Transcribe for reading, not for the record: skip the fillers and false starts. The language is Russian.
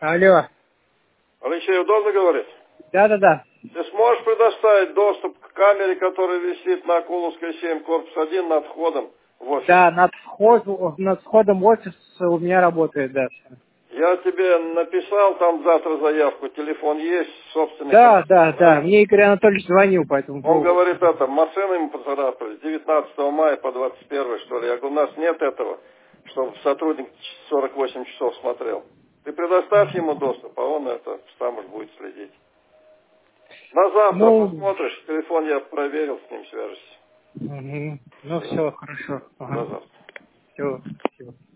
Алло. Алексей, удобно говорить? Да. Ты сможешь предоставить доступ к камере, которая висит на Акуловской 7, корпус 1, над входом в офис? Да, над входом в офис у меня работает, да. Я тебе написал там завтра заявку, телефон есть, собственный. Да. Мне Игорь Анатольевич звонил по этому Он поводу. говорит, машины ему поцарапали, 19 мая по 21, что ли. Я говорю, у нас нет этого, чтобы сотрудник 48 часов смотрел. Ты предоставь ему доступ, а он сам уж будет следить. На завтра посмотришь, телефон я проверил, с ним свяжешься. Все, хорошо. До завтра. Все, спасибо.